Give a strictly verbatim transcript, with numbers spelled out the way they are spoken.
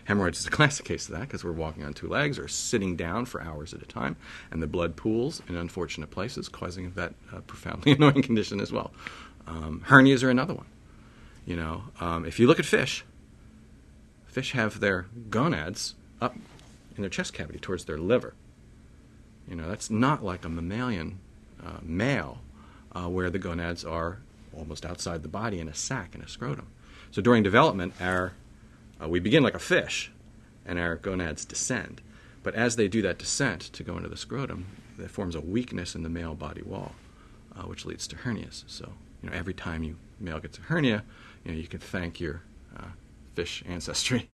Hemorrhoids is a classic case of that because we're walking on two legs or sitting down for hours at a time, and the blood pools in unfortunate places, causing that uh, profoundly annoying condition as well. Um, hernias are another one. You know, um, if you look at fish, fish have their gonads up in their chest cavity towards their liver. You know, that's not like a mammalian uh, male uh, where the gonads are almost outside the body in a sac, in a scrotum. So during development, our uh, we begin like a fish, and our gonads descend. But as they do that descent to go into the scrotum, there forms a weakness in the male body wall, uh, which leads to hernias. So, you know, every time you male gets a hernia, you know, you can thank your uh, fish ancestry.